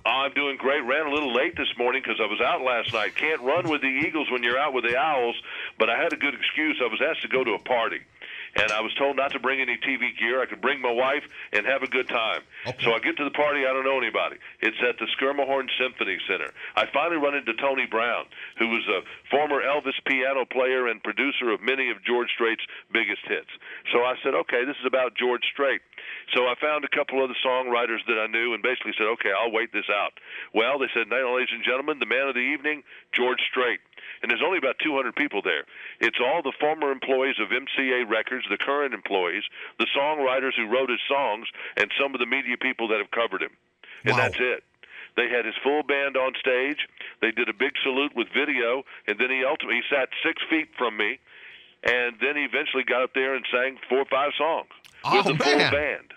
I'm doing great. Ran a little late this morning because I was out last night. Can't run with the Eagles when you're out with the Owls, but I had a good excuse. I was asked to go to a party, and I was told not to bring any TV gear. I could bring my wife and have a good time. Okay. So I get to the party. I don't know anybody. It's at the Skirmahorn Symphony Center. I finally run into Tony Brown, who was a former Elvis piano player and producer of many of George Strait's biggest hits. So I said, okay, this is about George Strait. So I found a couple of the songwriters that I knew and basically said, okay, I'll wait this out. Well, they said, ladies and gentlemen, the man of the evening, George Strait. And there's only about 200 people there. It's all the former employees of MCA Records, the current employees, the songwriters who wrote his songs, and some of the media people that have covered him. And Wow. that's it. They had his full band on stage. They did a big salute with video, and then he sat 6 feet from me, and then he eventually got up there and sang 4 or 5 songs with the full band.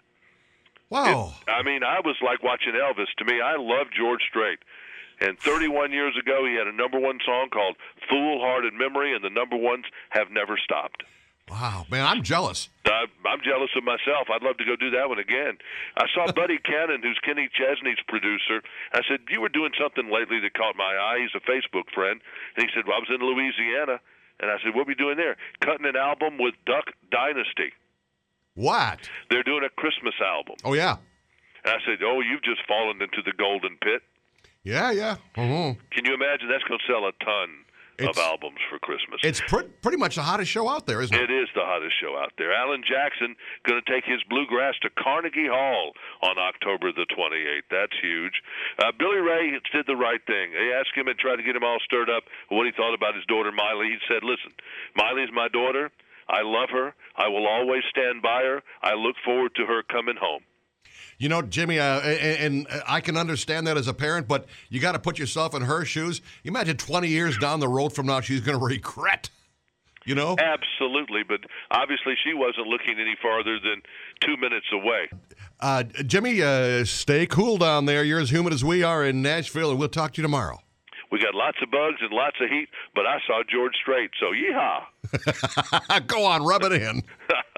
Wow. I was like watching Elvis. To me, I love George Strait. And 31 years ago, he had a number one song called Foolhardy Memory, and the number ones have never stopped. Wow, man, I'm jealous. I'm jealous of myself. I'd love to go do that one again. I saw Buddy Cannon, who's Kenny Chesney's producer. I said, you were doing something lately that caught my eye. He's a Facebook friend. And he said, well, I was in Louisiana. And I said, what were you doing there? Cutting an album with Duck Dynasty. What? They're doing a Christmas album. Oh, yeah. And I said, oh, you've just fallen into the golden pit. Yeah. Mm-hmm. Can you imagine? That's going to sell a ton of albums for Christmas. It's pretty much the hottest show out there, isn't it? It is the hottest show out there. Alan Jackson going to take his bluegrass to Carnegie Hall on October the 28th. That's huge. Billy Ray did the right thing. They asked him and tried to get him all stirred up what he thought about his daughter Miley. He said, listen, Miley's my daughter. I love her. I will always stand by her. I look forward to her coming home. You know, Jimmy, and I can understand that as a parent, but you got to put yourself in her shoes. You imagine 20 years down the road from now, she's going to regret, you know? Absolutely, but obviously she wasn't looking any farther than 2 minutes away. Jimmy, stay cool down there. You're as humid as we are in Nashville, and we'll talk to you tomorrow. We got lots of bugs and lots of heat, but I saw George Strait, so yeehaw. Go on, rub it in.